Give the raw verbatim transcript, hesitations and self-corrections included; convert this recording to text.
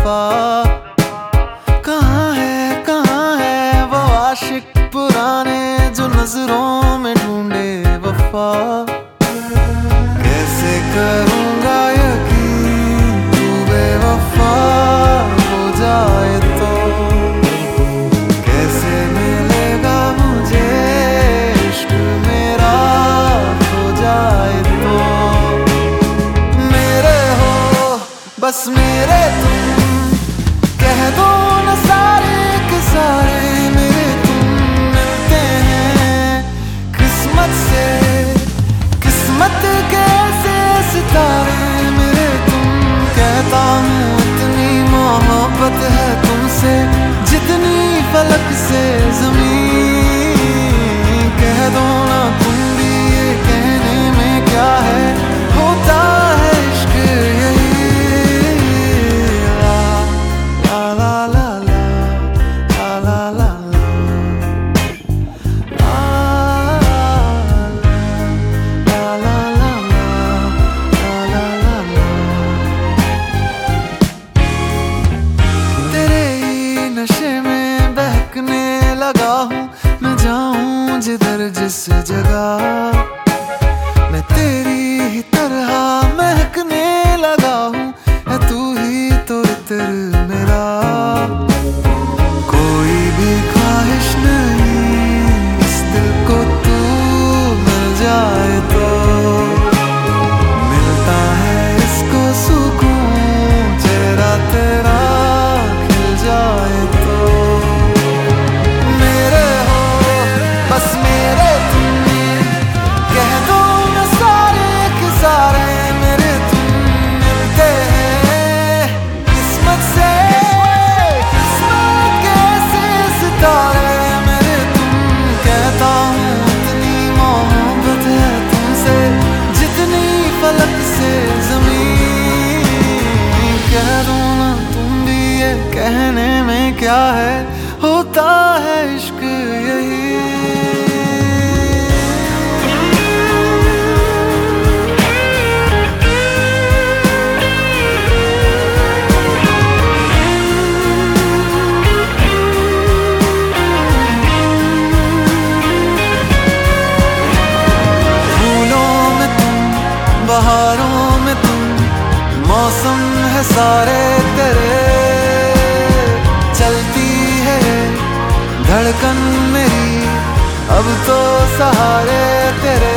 दफा। कहाँ है कहाँ है वो आशिक पुराने जो नजरों में ढूंढे वफा। कैसे करूँगा यकीन तू बेवफा हो जाए तो, कैसे मिलेगा मुझे इश्क मेरा हो जाए तो। मेरे हो बस मेरे तुम, कह दो न सारे के सारे मेरे तुम मिलते हैं किस्मत से। किस्मत के ऐसे सितारे मेरे तुम, कहता हूँ इतनी मोहब्बत है तुमसे जितनी फलक से ज़मीन। कह दो ना तुम भी ये कहने में क्या है, होता है इश्क यही। ला ला ला ला ला ला ला लगा हूँ मैं जाऊं जिधर जिस जगह, मैं तेरी ही तरह महकने लगा हूँ। है तू ही तो इत्र मेरा, कोई भी ख्वाहिश नहीं इस दिल को तू मिल जाए तो। मिलता है इसको सुकून चेहरा तेरा खिल जाए तो। बस मेरे तुम, कह दो न सारे के सारे मेरे तुम मिलते हैं किस्मत से। किस्मत के ऐसे सितारे मेरे तुम, कहता हूँ इतनी मोहब्बत है तुमसे जितनी फलक से ज़मीन। कह दो ना तुम भी ये कहने में क्या है, होता है इश्क यही। बहारों में तुम, मौसम है सारे तेरे। चलती है धड़कन मेरी अब तो सहारे तेरे।